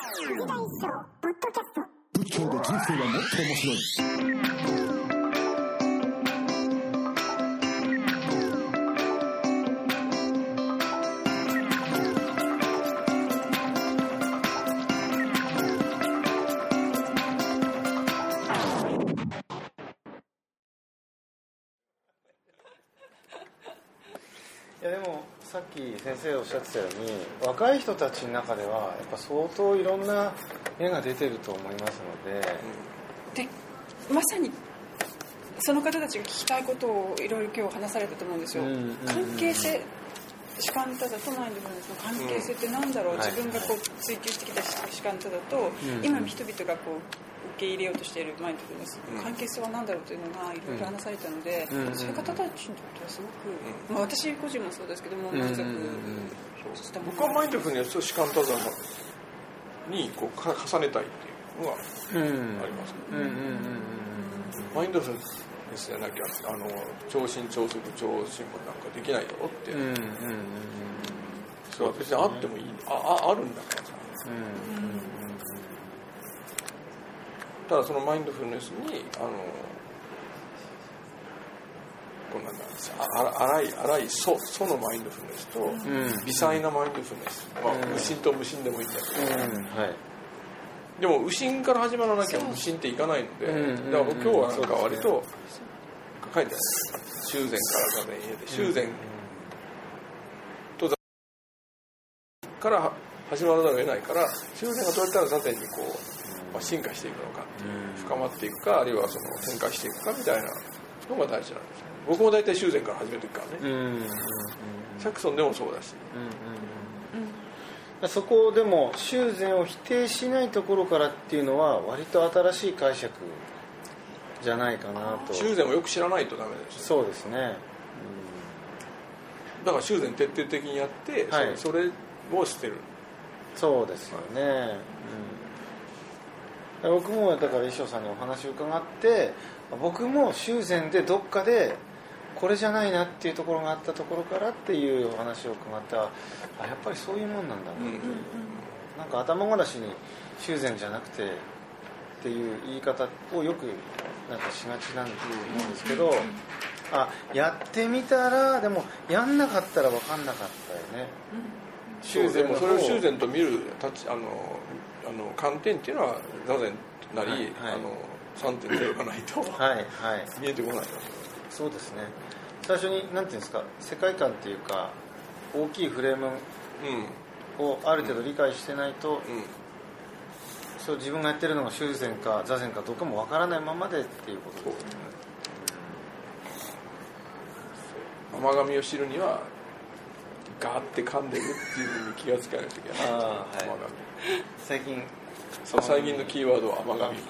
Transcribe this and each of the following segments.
仏教で人生はもっと面白い。 いやでもさっき先生おっしゃってたように若い人たちの中ではやっぱ相当いろんな絵が出てると思いますので、 でまさにその方たちが聞きたいことをいろいろ今日話されたと思うんですよ、関係性、シカンタだとマインドフルネスの関係性って何だろう、自分がこう追求してきたシカンタだと、今人々がこう受け入れようとしているマインドフルネスの関係性は何だろうというのがいろいろ話されたので、そういう方たちにとってはすごく、私個人もそうですけども満足したもの。 僕はマインドフルネスとシカンタザにこう重ねたいっていうのがありますけど、マインドフルネスじゃなきゃ超進超速超進歩なんかできないだろって、それは別にあってもいい、あるんだからさ、ただそのマインドフルネスにこうなんだ荒い素のマインドフルネスと、微細なマインドフルネス、無心と無心でもいいんだけど、でも無心から始まらなきゃ無心っていかないので、だから今日はなんか割と書いてある、修繕から座禅へで、修繕と座から始まらざるを得ないから、修繕がどうやったら座禅にこう、進化していくのかっていう、深まっていくか、あるいはその展開していくかみたいなのが大事なんです。僕も大体修繕から始めていくからね、シャクソンでもそうだし、 そこでも修繕を否定しないところからっていうのは割と新しい解釈じゃないかなと。 修繕をよく知らないとダメです。 そうですね、 だから修繕徹底的にやって、それを捨てる。 そうですよね、僕もだから衣装さんにお話を伺って、僕も修繕でどっかでこれじゃないなっていうところがあったところからっていうお話を伺ったら、やっぱりそういうもんなんだなって、なんか頭ごなしに修繕じゃなくてっていう言い方をよくなんかしがちなんだと思うんですけど、やってみたら、でもやんなかったら分かんなかったよね、 修繕もそれを修繕と見る観点っていうのは座禅なり、3.0 がないと見えてこないなと。 そうですね、最初に何ていうんですか、世界観っていうか大きいフレームをある程度理解してないと、そう自分がやってるのが修繕か座禅かどうかもわからないままでっていうことですね。 甘噛みを知るにはガーって噛んでるっていうふうに気がつかないといけない。甘噛み、最近のキーワードは甘噛み。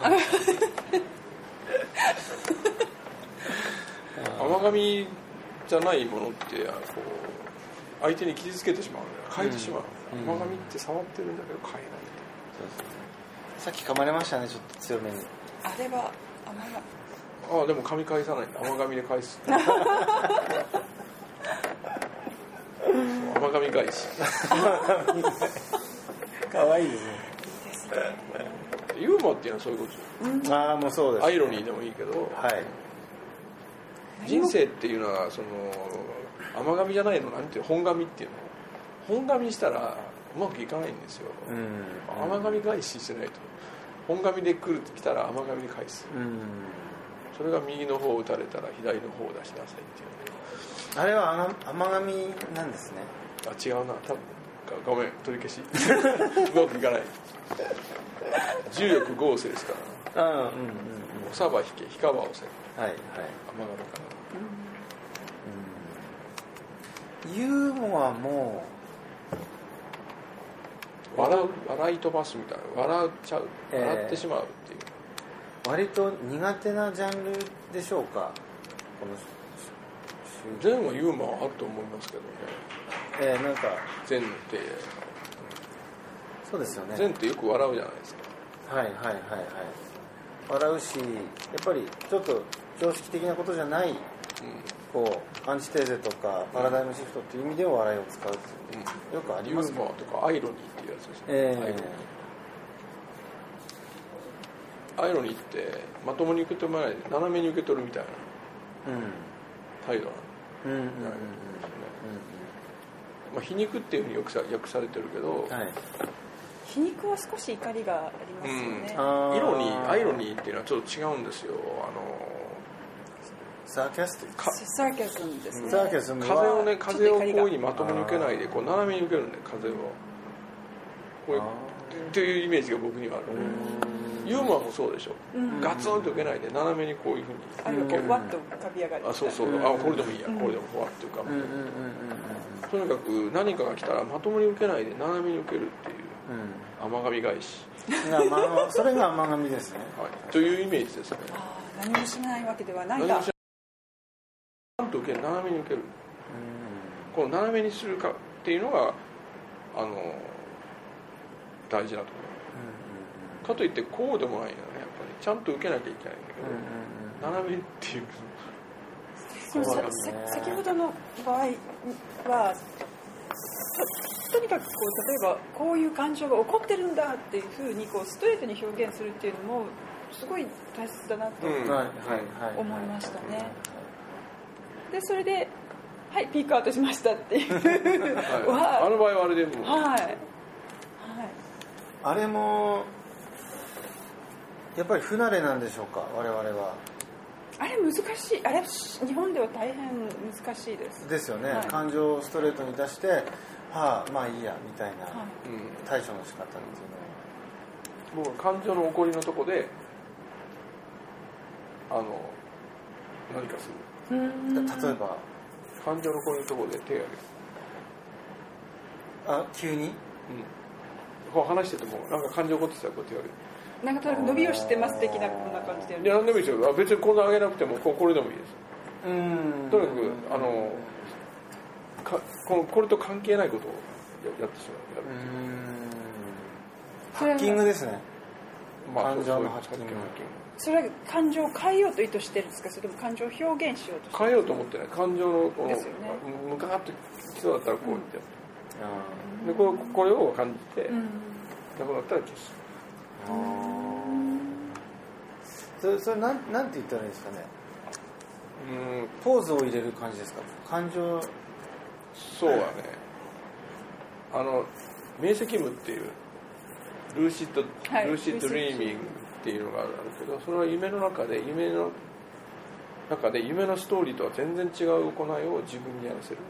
甘噛みじゃないものってこう相手に傷つけてしまうので変えてしまう、甘噛みって触ってるんだけど変えない。 さっき噛まれましたね、ちょっと強めに。 あれは甘噛み。 でも噛み返さないんだ、甘噛みで返す。甘噛み返し。 かわいいですね。 ユーモアっていうのはそういうこと。 もうそうです、 アイロニーでもいいけど、人生っていうのはその甘噛みじゃないの、なんていう本噛みっていうの、本噛みしたらうまくいかないんですよ。甘噛み返ししてないと、本噛みで来たら甘噛みで返す。それが右の方を打たれたら左の方を出しなさいっていう。 あれは甘噛みなんですね。 違うな、多分。ごめん、取り消し。うまくいかない。重力合成ですから。おさば引け、ひかばをせ。甘噛みかな。ユーモアも笑い飛ばすみたいな、笑ってしまうっていう。 割と苦手なジャンルでしょうか、この禅はユーモアあると思いますけどね。 なんか禅ってそうですよね。 禅ってよく笑うじゃないですか。 笑うし、やっぱりちょっと常識的なことじゃない、こうアンチテーゼとかパラダイムシフトっていう意味で笑いを使うって、よくありますユーモアとかアイロニーっていうやつですね。 アイロニーってまともに受け止めないで斜めに受け取るみたいな態度なんですね。まあ、皮肉っていうふうによく訳されてるけど、はい、 皮肉は少し怒りがありますよね。 アイロニーっていうのはちょっと違うんですよ。 サーキャスムですね。 風をこういうにまともに受けないでこう斜めに受けるんで、風をこういうっていうイメージが僕にはある。ユーモアもそうでしょ、ガツンと受けないで斜めにこういうふうに受ける。ふわっと浮かび上がる。 そうこれでもいいや、これでもふわっと浮かぶ。とにかく何かが来たらまともに受けないで斜めに受けるっていう甘噛み返し。 それが甘噛みですね。 はい、というイメージですね。 何もしないわけではないが。 と受ける、斜めに受ける、この斜めにするかっていうのが大事だと思う、かといってこうでもないよね。やっぱりちゃんと受けなきゃいけないんだけど、斜めっていう先ほどの場合はとにかくこう例えばこういう感情が起こってるんだっていうふうにこうストレートに表現するっていうのもすごい大切だなと思いましたね。でそれではいピークアウトしましたっていうあの場合はあれでもあれもやっぱり不慣れなんでしょうか、我々は。 あれ難しい。あれ日本では大変難しいですよね、感情をストレートに出してまあいいやみたいな対処の仕方っていうのは、 僕は感情の起こりのとこで何かする。 例えば感情の起こりのところで手を挙げる。 急に、 こう話しててもなんか感情起こってたらこう手を挙げる。 なんかとなく伸びをしてます的なこんな感じでやる。 いや何でもいいですよ。別にこんな上げなくてもこれでもいいです。とにかくこれと関係ないことをやってしまう。 ハッキングですね。感情のハッキング。 それは感情を変えようと意図してるんですか、それとも感情を表現しようとしてる。 変えようと思ってない。感情のこのですよね。 ムカッときそうだったらこうやってやって、でこれを感じて、なくなったら消す。 それなんて言ったらいいですかね。ポーズを入れる感じですか。感情。 そうはね。明晰夢っていうルーシッドドリーミングっていうのがあるけど、それは夢の中で夢のストーリーとは全然違う行いを自分にやらせる。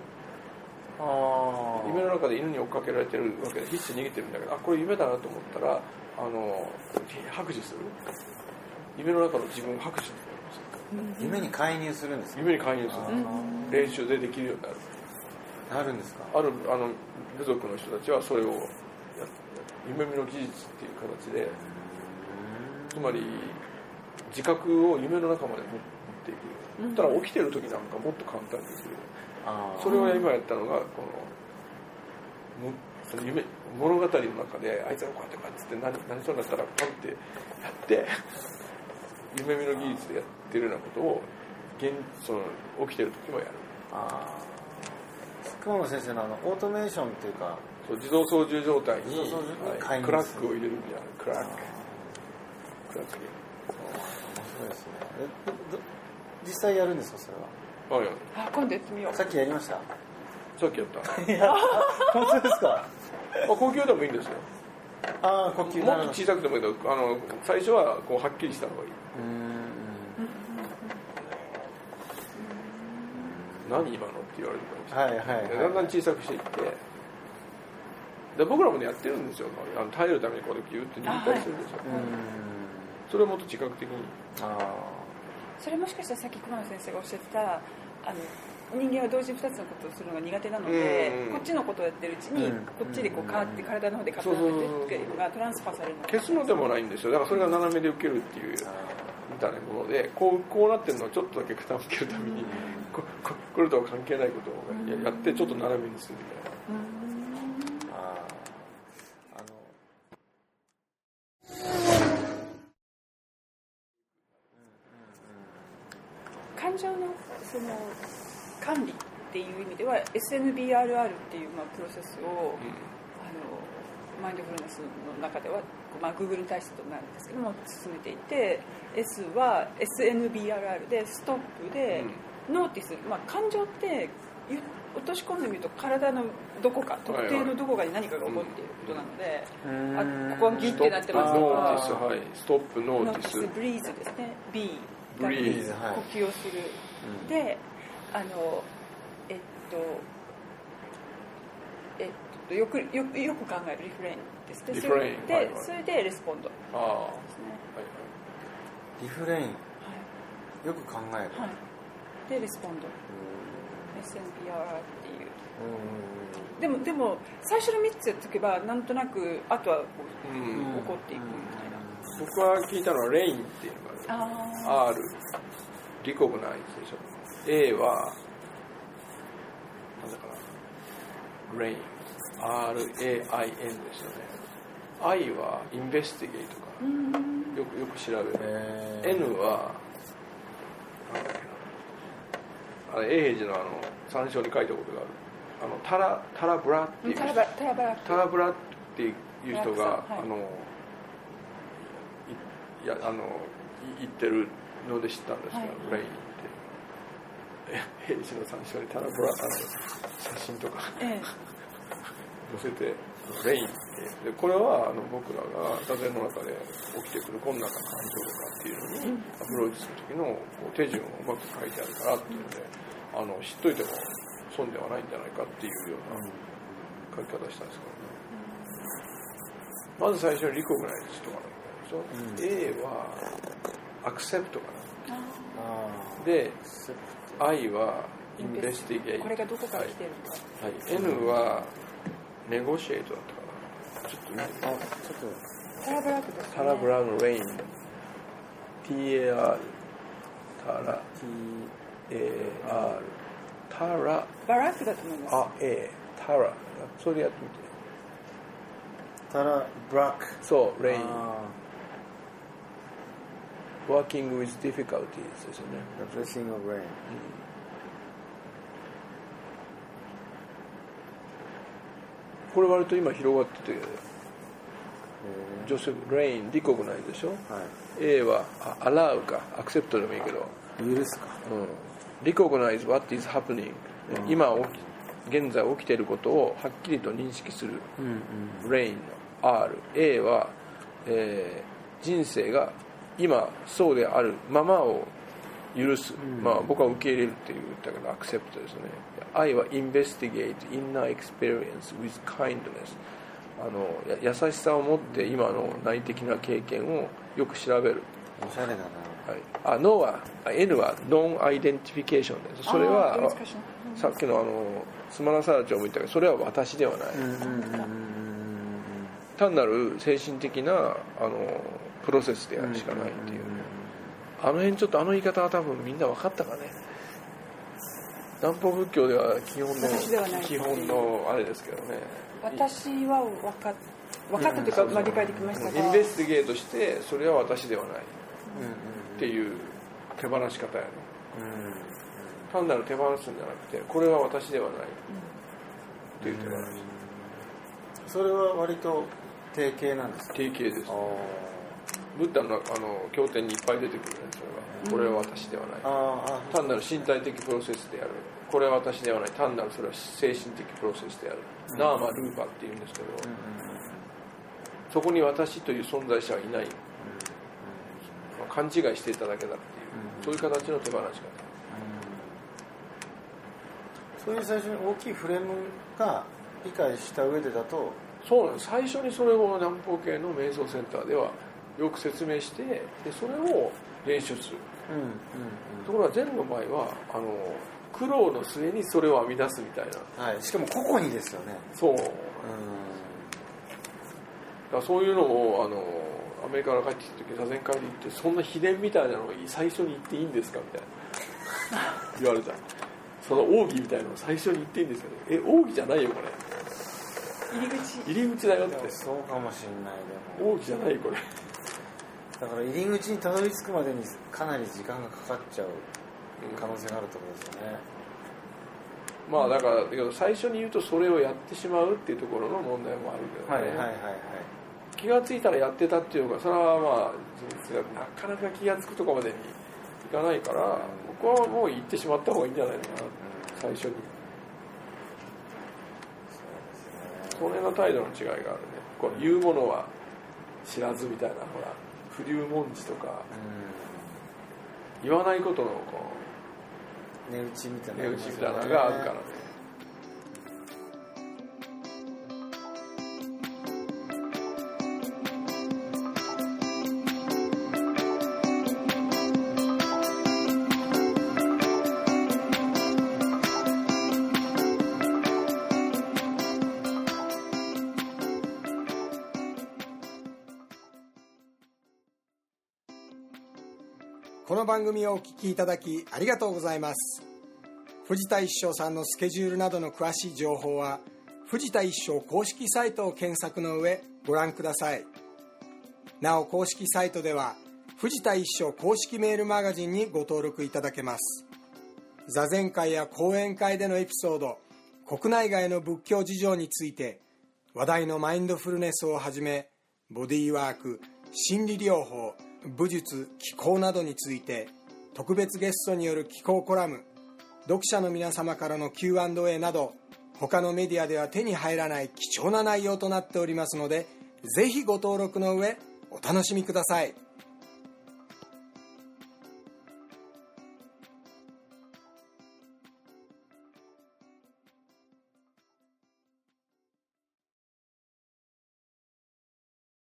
夢の中で犬に追っかけられてるわけで必死に逃げてるんだけど、これ夢だなと思ったら拍手する。夢の中の自分を拍手する。 夢に介入するんですか。 夢に介入する。練習でできるようになるんですか。 部族の人たちはそれを夢見の技術っていう形で、つまり自覚を夢の中まで持っていく。ただ起きてる時なんかもっと簡単にできる。それを今やったのが物語の中であいつがこうやって何そうになったらパンってやって夢見の技術でやってるようなことを起きてる時もやる。 熊野先生のオートメーションっていうか自動操縦状態にクラックを入れるみたいな。クラック面白いですね。実際やるんですか、それは。 今度やってみよう。 さっきやりました。 さっきやった。 いや本当ですか。 呼吸でもいいんですよ。 呼吸もっと小さくてもいいけど、最初はこうはっきりした方がいい。何今のって言われるかもしれない。だんだん小さくしていって、で僕らもやってるんですよ。耐えるためにこうギュッと握ったりするんですよ。それをもっと自覚的に。 それもしかしたらさっき熊野先生がおっしゃってた人間は同時に2つのことをするのが苦手なので、こっちのことをやってるうちにこっちでこう変わって体の方で固まってっていうのがトランスファーされるの。 消すのでもないんですよ。だからそれが斜めで受けるっていうみたいなもので、こうなってるのをちょっとだけ負担を受けるためにこれとは関係ないことをやってちょっと斜めにするみたいな。 感情のその管理っていう意味では SNBRR っていうプロセスをマインドフルネスの中では、Google に対してとなるんですけども進めていて、 S は SNBRR でストップで、ノーティス、感情って落とし込んでみると体のどこか特定のどこかに何かが起こっていることなので、ここはギッてなってますとか、 ストップノーティス、 ブリーズですね、 B ブリーズ、 呼吸をする、でよく考えるリフレインですね。で、それでレスポンドですね。 リフレイン、よく考える、 でレスポンド、SNPR っていう。でも最初の3つやっておけばなんとなくあとはこう、起こっていくみたいな。 僕は聞いたのはレインっていうのがある。R リコグナイズでしょ。A はなんだかな、レイン、RAIN ですよね。I はインベスティゲートか、よく調べる。N はあれ永平寺の参照に書いたことがある。タラブラっていう人、タラブラっていう人が言ってるので知ったんですけど、レインって平時の参照にタラブラ写真とか載せてレインって、でこれは僕らが座禅の中で起きてくる困難な感情とかっていうのにアプローチする時の手順をうまく書いてあるからっていうので、知っといても損ではないんじゃないかっていうような書き方したんですけどね。まず最初にリコグナイズとかなんでしょ、A はアクセプトかな、で I はインベスティゲート、 これがどこから来てるのか、 N はネゴシエイトだったかな、ちょっと見てみて、 タラブラックですね。 タラブラのレイン、 TAR タラ TAR タラバラックだと思います。 タラ、それやってみて。 タラブラック、 そうレイン、working with difficulties ですよね。 The blessing of rain、 これ割と今広がってて、ジョセフレインリコグナイズでしょ、A はアラウかアクセプトでもいいけど許すか、 リコグナイズ what is happening、今現在起きていることをはっきりと認識する、レインの R、A は、人生が今そうであるままを許す、僕は受け入れるって言ったけどアクセプトですね。 I は investigate inner experience with kindness、優しさを持って今の内的な経験をよく調べる。 おしゃれだな。 No は N は Non-identification です。それはさっきのスマナサラ長も言ったけど、それは私ではない、単なる精神的なプロセスであるしかないっていう、辺ちょっと言い方は多分みんな分かったかね。南方仏教では基本のあれですけどね。 私は分かったというか、理解できましたが、 インベスティゲートしてそれは私ではないっていう手放し方やね、単なる手放すんじゃなくてこれは私ではないっていう手放し、 それは割と定型なんですか？ 定型です。ブッダの経典にいっぱい出てくるね。それはこれは私ではない、単なる身体的プロセスである。これは私ではない、単なるそれは精神的プロセスである、ナーマルーパっていうんですけど、そこに私という存在者はいない、勘違いしていただけだっていう、そういう形の手放し方、 そういう最初に大きいフレームが理解した上でだと、 そうなんです。最初にそれを南方系の瞑想センターではよく説明して、でそれを練習する、ところが禅の場合は苦労の末にそれを編み出すみたいな、 しかも個々にですよね。 そう、だからそういうのをアメリカから帰ってきた時座禅会で行って、そんな秘伝みたいなのを最初に言っていいんですかみたいな言われた。その奥義みたいなのを最初に言っていいんですかね。奥義じゃないよこれ、入り口だよって。 そうかもしれない。 でも奥義じゃないこれ。 だから入り口にたどり着くまでにかなり時間がかかっちゃう可能性があるところですよね。 まあだから最初に言うとそれをやってしまうっていうところの問題もあるけどね、 はいはいはいはい、 気がついたらやってたっていうか、それはまあ事実がなかなか気がつくところまでにいかないから、僕はもう言ってしまった方がいいんじゃないのかな、最初に。それの態度の違いがあるね。こう言うものは知らずみたいな、ほら不流文字とか、言わないことのこう値打ちみたいなのがあるからね。 この番組をお聞きいただきありがとうございます。藤田一生さんのスケジュールなどの詳しい情報は藤田一生公式サイトを検索の上ご覧ください。なお公式サイトでは藤田一生公式メールマガジンにご登録いただけます。座禅会や講演会でのエピソード、国内外の仏教事情について、話題のマインドフルネスをはじめボディーワーク、心理療法、武術、気功などについて特別ゲストによる気功コラム、読者の皆様からの Q&A など他のメディアでは手に入らない貴重な内容となっておりますので、ぜひご登録の上お楽しみください。